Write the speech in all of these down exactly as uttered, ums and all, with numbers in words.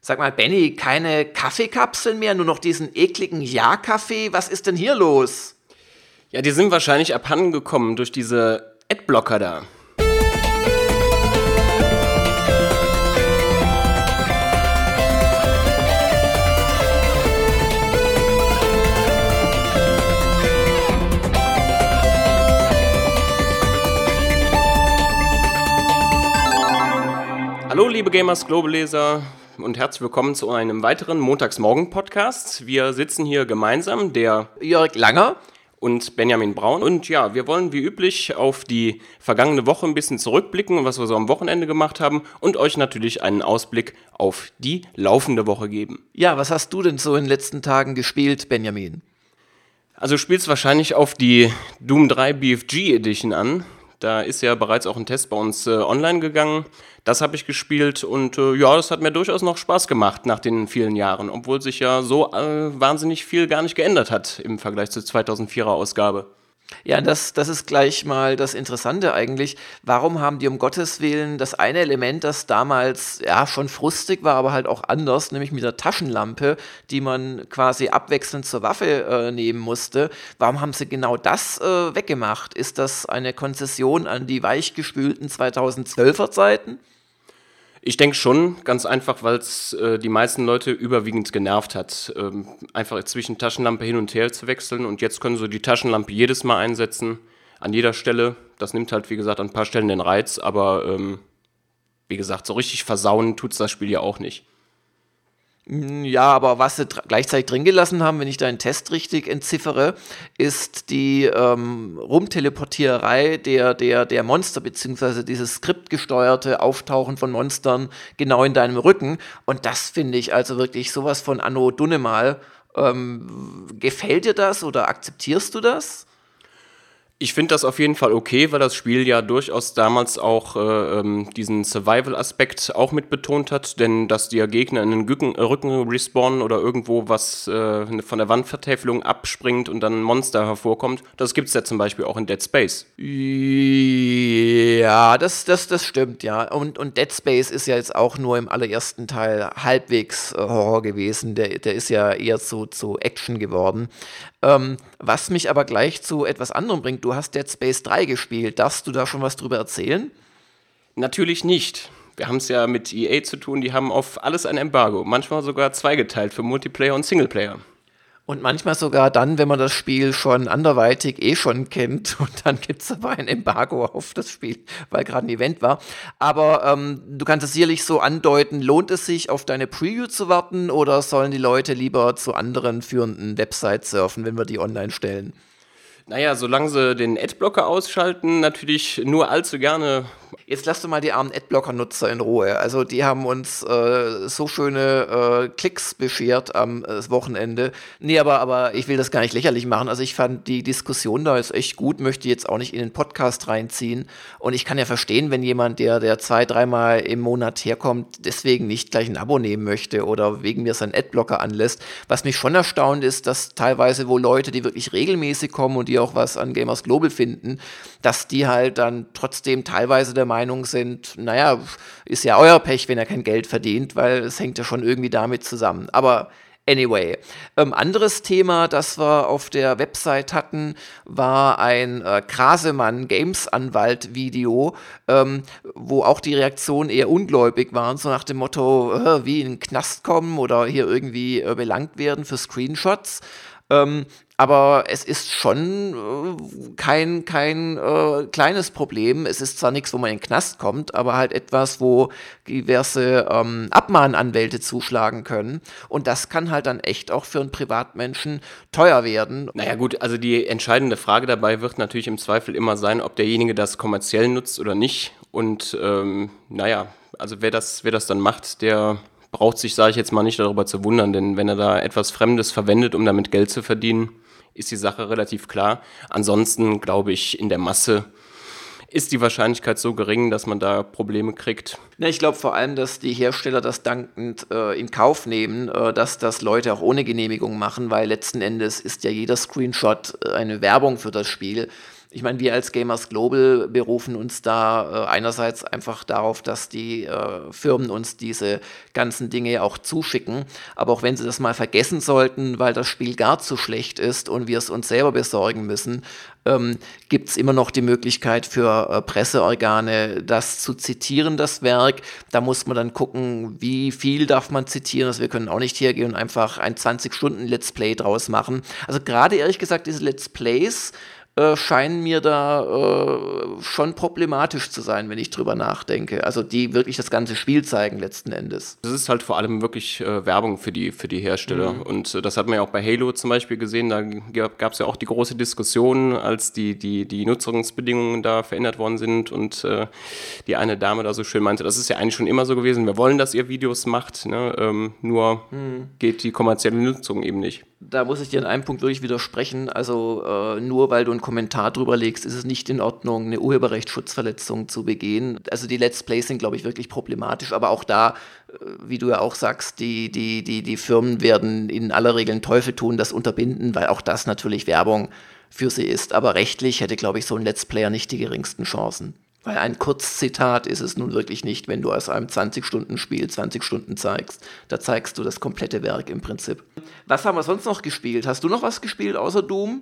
Sag mal, Benny, keine Kaffeekapseln mehr, nur noch diesen ekligen Ja-Kaffee? Was ist denn hier los? Ja, die sind wahrscheinlich abhanden gekommen durch diese Adblocker da. Hallo liebe Gamers Global Leser und herzlich willkommen zu einem weiteren Montagsmorgen-Podcast. Wir sitzen hier gemeinsam, der Jörg Langer und Benjamin Braun. Und ja, wir wollen wie üblich auf die vergangene Woche ein bisschen zurückblicken und was wir so am Wochenende gemacht haben und euch natürlich einen Ausblick auf die laufende Woche geben. Ja, was hast du denn so in den letzten Tagen gespielt, Benjamin? Also du spielst wahrscheinlich auf die Doom drei B F G Edition an. Da ist ja bereits auch ein Test bei uns äh, online gegangen. Das habe ich gespielt und äh, ja, das hat mir durchaus noch Spaß gemacht nach den vielen Jahren, obwohl sich ja so äh, wahnsinnig viel gar nicht geändert hat im Vergleich zur zweitausendvierer Ausgabe. Ja, das, das ist gleich mal das Interessante eigentlich. Warum haben die um Gottes Willen das eine Element, das damals ja schon frustig war, aber halt auch anders, nämlich mit der Taschenlampe, die man quasi abwechselnd zur Waffe äh, nehmen musste, warum haben sie genau das äh, weggemacht? Ist das eine Konzession an die weichgespülten zweitausendzwölfer Zeiten? Ich denke schon, ganz einfach, weil es äh, die meisten Leute überwiegend genervt hat, ähm, einfach zwischen Taschenlampe hin und her zu wechseln. Und jetzt können sie die Taschenlampe jedes Mal einsetzen, an jeder Stelle. Das nimmt halt, wie gesagt, an ein paar Stellen den Reiz. Aber ähm, wie gesagt, so richtig versauen tut es das Spiel ja auch nicht. Ja, aber was sie dr- gleichzeitig drin gelassen haben, wenn ich deinen Test richtig entziffere, ist die ähm, Rumteleportiererei der, der, der Monster, beziehungsweise dieses skriptgesteuerte Auftauchen von Monstern genau in deinem Rücken. Und das finde ich also wirklich sowas von Anno Dunnemal. Ähm, gefällt dir das oder akzeptierst du das? Ich finde das auf jeden Fall okay, weil das Spiel ja durchaus damals auch äh, ähm, diesen Survival-Aspekt auch mit betont hat, denn dass die Gegner in den Rücken, äh, Rücken respawnen oder irgendwo was äh, von der Wandvertäfelung abspringt und dann ein Monster hervorkommt, das gibt es ja zum Beispiel auch in Dead Space. Ja, das, das, das stimmt, ja. Und, und Dead Space ist ja jetzt auch nur im allerersten Teil halbwegs äh, Horror gewesen. Der, der ist ja eher zu, zu Action geworden. Ähm, was mich aber gleich zu etwas anderem bringt, du hast Dead Space drei gespielt. Darfst du da schon was drüber erzählen? Natürlich nicht. Wir haben es ja mit E A zu tun, die haben auf alles ein Embargo, manchmal sogar zweigeteilt für Multiplayer und Singleplayer. Und manchmal sogar dann, wenn man das Spiel schon anderweitig eh schon kennt und dann gibt es aber ein Embargo auf das Spiel, weil gerade ein Event war. Aber ähm, du kannst es sicherlich so andeuten, lohnt es sich, auf deine Preview zu warten oder sollen die Leute lieber zu anderen führenden Websites surfen, wenn wir die online stellen? Naja, solange sie den Adblocker ausschalten, natürlich nur allzu gerne. Jetzt lass du mal die armen Adblocker-Nutzer in Ruhe. Also die haben uns äh, so schöne äh, Klicks beschert am äh, Wochenende. Nee, aber, aber ich will das gar nicht lächerlich machen. Also ich fand die Diskussion da ist echt gut, möchte jetzt auch nicht in den Podcast reinziehen. Und ich kann ja verstehen, wenn jemand, der, der zwei, dreimal im Monat herkommt, deswegen nicht gleich ein Abo nehmen möchte oder wegen mir seinen Adblocker anlässt. Was mich schon erstaunt ist, dass teilweise, wo Leute, die wirklich regelmäßig kommen und die auch was an Gamers Global finden, dass die halt dann trotzdem teilweise der Meinung sind, naja, ist ja euer Pech, wenn er kein Geld verdient, weil es hängt ja schon irgendwie damit zusammen. Aber anyway, ähm, anderes Thema, das wir auf der Website hatten, war ein äh, Krasemann Games Anwalt Video, ähm, wo auch die Reaktionen eher ungläubig waren, so nach dem Motto, äh, wie in den Knast kommen oder hier irgendwie äh, belangt werden für Screenshots. Ähm, aber es ist schon äh, kein, kein äh, kleines Problem. Es ist zwar nichts, wo man in den Knast kommt, aber halt etwas, wo diverse ähm, Abmahnanwälte zuschlagen können. Und das kann halt dann echt auch für einen Privatmenschen teuer werden. Naja gut, also die entscheidende Frage dabei wird natürlich im Zweifel immer sein, ob derjenige das kommerziell nutzt oder nicht. Und ähm, naja, also wer das, wer das dann macht, der braucht sich, sage ich jetzt mal, nicht darüber zu wundern, denn wenn er da etwas Fremdes verwendet, um damit Geld zu verdienen, ist die Sache relativ klar. Ansonsten glaube ich, in der Masse ist die Wahrscheinlichkeit so gering, dass man da Probleme kriegt. Ja, ich glaube vor allem, dass die Hersteller das dankend äh, in Kauf nehmen, äh, dass das Leute auch ohne Genehmigung machen, weil letzten Endes ist ja jeder Screenshot äh, eine Werbung für das Spiel. ich meine, wir als Gamers Global berufen uns da äh, einerseits einfach darauf, dass die äh, Firmen uns diese ganzen Dinge auch zuschicken, aber auch wenn sie das mal vergessen sollten, weil das Spiel gar zu schlecht ist und wir es uns selber besorgen müssen, ähm, gibt es immer noch die Möglichkeit für äh, Presseorgane, das zu zitieren, das Werk. Da muss man dann gucken, wie viel darf man zitieren. Also wir können auch nicht hergehen und einfach ein zwanzig-Stunden-Let's Play draus machen. Also gerade ehrlich gesagt, diese Let's Plays äh, scheinen mir da äh, schon problematisch zu sein, wenn ich drüber nachdenke. Also die wirklich das ganze Spiel zeigen letzten Endes. Das ist halt vor allem wirklich äh, Werbung für die, für die Hersteller. Mhm. Und äh, das hat man ja auch bei Halo zum Beispiel gesehen. Da gab es ja auch die große Diskussion, als die, die, die Nutzungsbedingungen da verändert worden sind und äh, die eine Dame da so schön meinte, das ist ja eigentlich schon immer so gewesen, wir wollen, dass ihr Videos macht, ne? ähm, nur mhm. geht die kommerzielle Nutzung eben nicht. Da muss ich dir an einem Punkt wirklich widersprechen. Also äh, nur weil du einen Kommentar drüber legst, ist es nicht in Ordnung, eine Urheberrechtsschutzverletzung zu begehen. Also die Let's Plays sind, glaube ich, wirklich problematisch. Aber auch da, äh, wie du ja auch sagst, die, die, die, die Firmen werden in aller Regel einen Teufel tun, das unterbinden, weil auch das natürlich Werbung für sie ist. Aber rechtlich hätte, glaube ich, so ein Let's Player nicht die geringsten Chancen. Weil ein Kurzzitat ist es nun wirklich nicht, wenn du aus einem zwanzig-Stunden-Spiel zwanzig Stunden zeigst. Da zeigst du das komplette Werk im Prinzip. Was haben wir sonst noch gespielt? Hast du noch was gespielt außer Doom?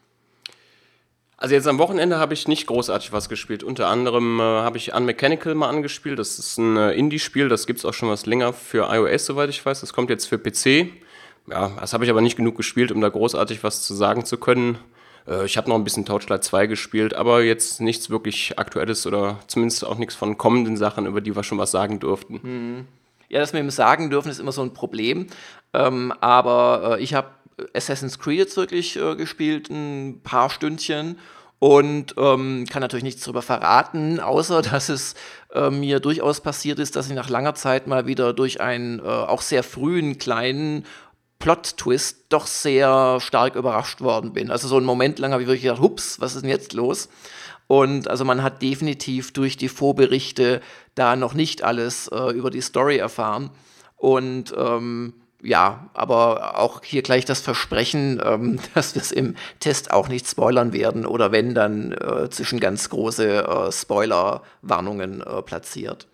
Also jetzt am Wochenende habe ich nicht großartig was gespielt. Unter anderem äh, habe ich Unmechanical mal angespielt. Das ist ein äh, Indie-Spiel, das gibt es auch schon was länger für iOS, soweit ich weiß. Das kommt jetzt für P C. Ja, das habe ich aber nicht genug gespielt, um da großartig was zu sagen zu können. Ich habe noch ein bisschen Torchlight zwei gespielt, aber jetzt nichts wirklich Aktuelles oder zumindest auch nichts von kommenden Sachen, über die wir schon was sagen durften. Hm. Ja, das mit dem Sagen dürfen ist immer so ein Problem. Ähm, aber äh, ich habe Assassin's Creed jetzt wirklich äh, gespielt, ein paar Stündchen. Und ähm, kann natürlich nichts darüber verraten, außer dass es äh, mir durchaus passiert ist, dass ich nach langer Zeit mal wieder durch einen äh, auch sehr frühen kleinen Plot-Twist doch sehr stark überrascht worden bin. Also so einen Moment lang habe ich wirklich gedacht, hups, was ist denn jetzt los? Und also man hat definitiv durch die Vorberichte da noch nicht alles äh, über die Story erfahren. Und ähm, ja, aber auch hier gleich das Versprechen, ähm, dass wir es im Test auch nicht spoilern werden oder wenn, dann äh, zwischen ganz große äh, Spoiler-Warnungen äh, platziert.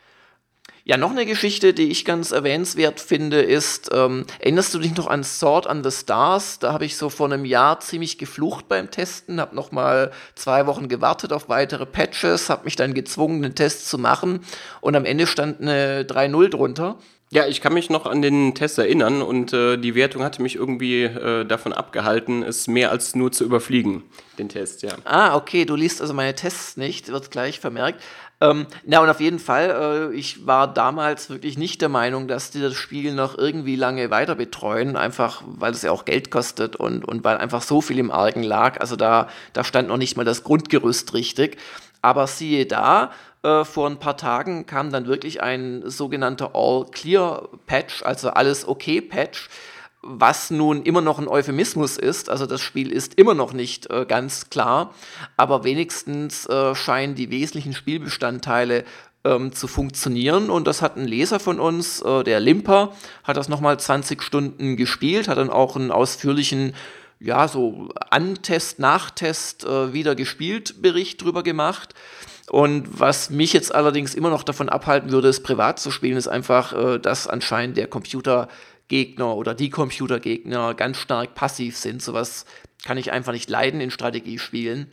Ja, noch eine Geschichte, die ich ganz erwähnenswert finde, ist, ähm, erinnerst du dich noch an Sword on the Stars? Da habe ich so vor einem Jahr ziemlich geflucht beim Testen, habe noch mal zwei Wochen gewartet auf weitere Patches, habe mich dann gezwungen, den Test zu machen und am Ende stand eine drei null drunter. Ja, ich kann mich noch an den Test erinnern und äh, die Wertung hatte mich irgendwie äh, davon abgehalten, es mehr als nur zu überfliegen, den Test, ja. Ah, okay, du liest also meine Tests nicht, wird gleich vermerkt. Ähm, na und auf jeden Fall, äh, ich war damals wirklich nicht der Meinung, dass die das Spiel noch irgendwie lange weiter betreuen, einfach weil es ja auch Geld kostet und, und weil einfach so viel im Argen lag. Also da, da stand noch nicht mal das Grundgerüst richtig. Aber siehe da, äh, vor ein paar Tagen kam dann wirklich ein sogenannter All-Clear-Patch, also Alles-Okay-Patch, was nun immer noch ein Euphemismus ist. Also das Spiel ist immer noch nicht äh, ganz klar, aber wenigstens äh, scheinen die wesentlichen Spielbestandteile ähm, zu funktionieren. Und das hat ein Leser von uns, äh, der Limper, hat das nochmal zwanzig Stunden gespielt, hat dann auch einen ausführlichen, ja, so Antest, Nachtest, äh, wieder gespielt Bericht drüber gemacht. Und was mich jetzt allerdings immer noch davon abhalten würde, es privat zu spielen, ist einfach, äh, dass anscheinend der Computergegner oder die Computergegner ganz stark passiv sind. Sowas kann ich einfach nicht leiden in Strategiespielen.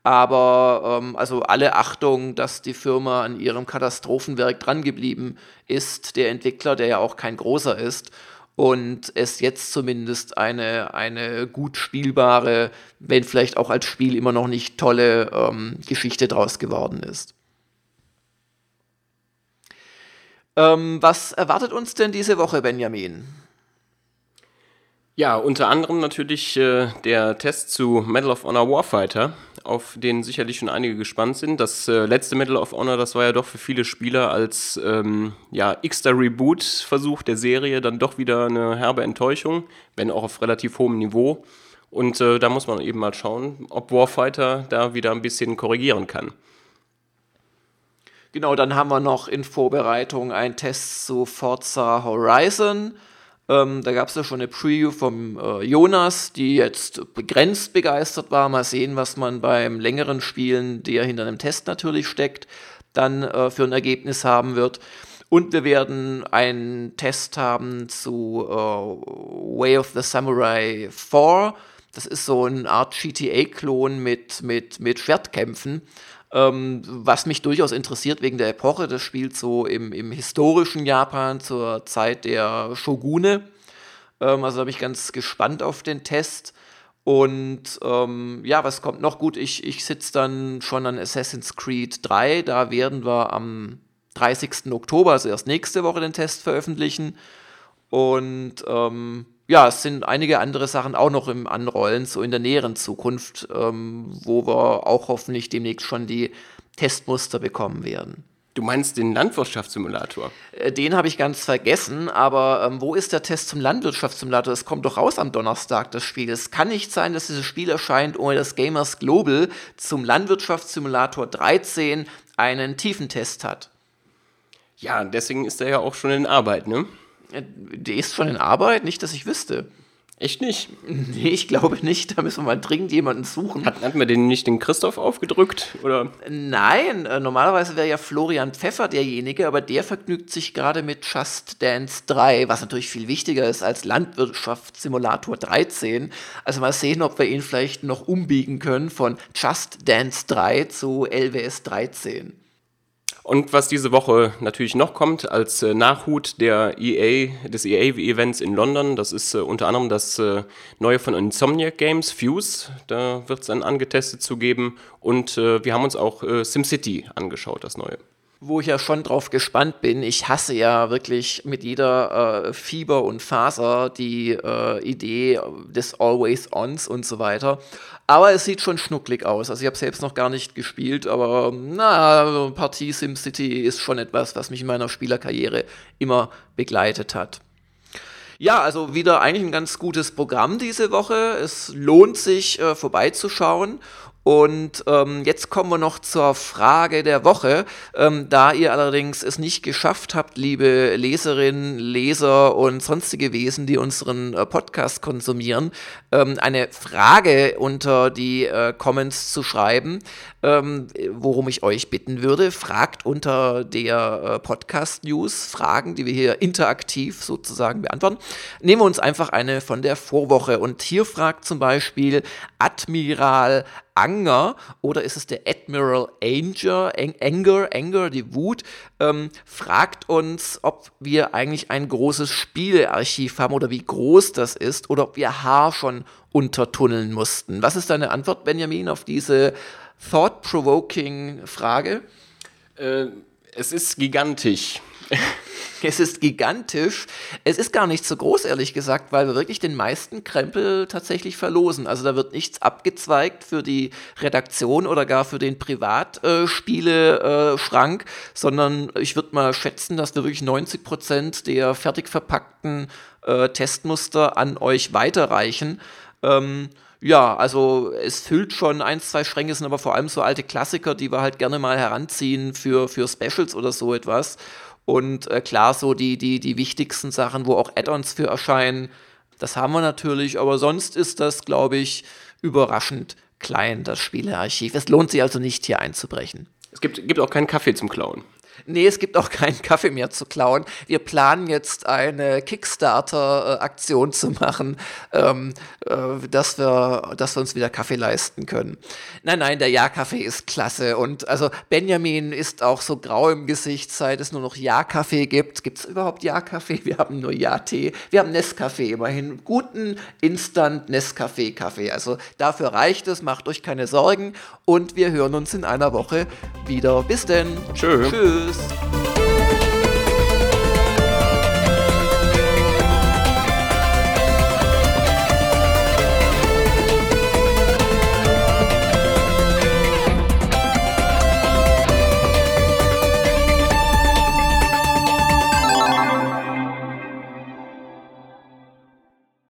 Aber ähm, also alle Achtung, dass die Firma an ihrem Katastrophenwerk drangeblieben ist, der Entwickler, der ja auch kein großer ist, und es jetzt zumindest eine, eine gut spielbare, wenn vielleicht auch als Spiel immer noch nicht tolle ähm, Geschichte draus geworden ist. Ähm, was erwartet uns denn diese Woche, Benjamin? Ja, unter anderem natürlich äh, der Test zu Medal of Honor Warfighter, auf den sicherlich schon einige gespannt sind. Das äh, letzte Medal of Honor, das war ja doch für viele Spieler als ähm, ja, x-ter Reboot-Versuch der Serie dann doch wieder eine herbe Enttäuschung, wenn auch auf relativ hohem Niveau. Und äh, da muss man eben mal schauen, ob Warfighter da wieder ein bisschen korrigieren kann. Genau, dann haben wir noch in Vorbereitung einen Test zu Forza Horizon. Ähm, da gab es ja schon eine Preview vom äh, Jonas, die jetzt begrenzt begeistert war. Mal sehen, was man beim längeren Spielen, der hinter einem Test natürlich steckt, dann äh, für ein Ergebnis haben wird. Und wir werden einen Test haben zu äh, Way of the Samurai vier. Das ist so eine Art G T A-Klon mit, mit, mit Schwertkämpfen, ähm, was mich durchaus interessiert wegen der Epoche. Das spielt so im, im historischen Japan zur Zeit der Shogune. Ähm, also da bin ich ganz gespannt auf den Test. Und ähm, ja, was kommt noch? Gut, ich, ich sitze dann schon an Assassin's Creed drei. Da werden wir am dreißigsten Oktober, also erst nächste Woche, den Test veröffentlichen. Und ähm, ja, es sind einige andere Sachen auch noch im Anrollen, so in der näheren Zukunft, ähm, wo wir auch hoffentlich demnächst schon die Testmuster bekommen werden. Du meinst den Landwirtschaftssimulator? Äh, Den habe ich ganz vergessen, aber ähm, wo ist der Test zum Landwirtschaftssimulator? Es kommt doch raus am Donnerstag, das Spiel. Es kann nicht sein, dass dieses Spiel erscheint, ohne dass Gamers Global zum Landwirtschaftssimulator dreizehn einen Tiefentest hat. Ja, deswegen ist er ja auch schon in Arbeit, ne? Äh, Der ist schon in Arbeit, nicht, dass ich wüsste. Echt nicht? Nee, ich glaube nicht. Da müssen wir mal dringend jemanden suchen. Hat, hatten wir den nicht den Christoph aufgedrückt? Oder? Nein, äh, normalerweise wäre ja Florian Pfeffer derjenige, aber der vergnügt sich gerade mit Just Dance drei, was natürlich viel wichtiger ist als Landwirtschaftssimulator dreizehn. Also mal sehen, ob wir ihn vielleicht noch umbiegen können von Just Dance drei zu L W S dreizehn. Und was diese Woche natürlich noch kommt, als äh, Nachhut der E A, des E A-Events in London, das ist äh, unter anderem das äh, neue von Insomniac Games, Fuse, da wird es dann angetestet zu geben. Und äh, wir haben uns auch äh, SimCity angeschaut, das neue. Wo ich ja schon drauf gespannt bin. Ich hasse ja wirklich mit jeder äh, Fieber und Faser die äh, Idee des Always-Ons und so weiter. Aber es sieht schon schnucklig aus. Also ich habe selbst noch gar nicht gespielt, aber na, Partie SimCity ist schon etwas, was mich in meiner Spielerkarriere immer begleitet hat. Ja, also wieder eigentlich ein ganz gutes Programm diese Woche. Es lohnt sich, äh, vorbeizuschauen. Und ähm, jetzt kommen wir noch zur Frage der Woche. Ähm, da ihr allerdings es nicht geschafft habt, liebe Leserinnen, Leser und sonstige Wesen, die unseren äh, Podcast konsumieren, ähm, eine Frage unter die äh, Comments zu schreiben, ähm, worum ich euch bitten würde, fragt unter der äh, Podcast-News Fragen, die wir hier interaktiv sozusagen beantworten. Nehmen wir uns einfach eine von der Vorwoche. Und hier fragt zum Beispiel Admiral Anger, oder ist es der Admiral Anger, Anger, Anger, die Wut, ähm, fragt uns, ob wir eigentlich ein großes Spielearchiv haben oder wie groß das ist oder ob wir Haar schon untertunneln mussten. Was ist deine Antwort, Benjamin, auf diese thought-provoking Frage? Äh, es ist gigantisch. Es ist gigantisch. Es ist gar nicht so groß, ehrlich gesagt, weil wir wirklich den meisten Krempel tatsächlich verlosen. Also da wird nichts abgezweigt für die Redaktion oder gar für den Privatspiele-Schrank, äh, sondern ich würde mal schätzen, dass wir wirklich neunzig Prozent der fertig verpackten äh, Testmuster an euch weiterreichen. Ähm, Ja, also es füllt schon ein, zwei Schränke, sind aber vor allem so alte Klassiker, die wir halt gerne mal heranziehen für, für Specials oder so etwas. Und äh, klar, so die, die, die wichtigsten Sachen, wo auch Add-ons für erscheinen, das haben wir natürlich, aber sonst ist das, glaube ich, überraschend klein, das Spielearchiv. Es lohnt sich also nicht, hier einzubrechen. Es gibt, gibt auch keinen Kaffee zum Klauen. Nee, es gibt auch keinen Kaffee mehr zu klauen. Wir planen jetzt eine Kickstarter-Aktion zu machen, ähm, äh, dass wir, dass wir uns wieder Kaffee leisten können. Nein, nein, der Ja-Kaffee ist klasse. Und also Benjamin ist auch so grau im Gesicht, seit es nur noch Ja-Kaffee gibt. Gibt es überhaupt Ja-Kaffee? Wir haben nur Ja-Tee. Wir haben Nescafé immerhin. Guten Instant-Nescafé-Kaffee. Also dafür reicht es, macht euch keine Sorgen. Und wir hören uns in einer Woche wieder. Bis denn. Tschö. Tschüss.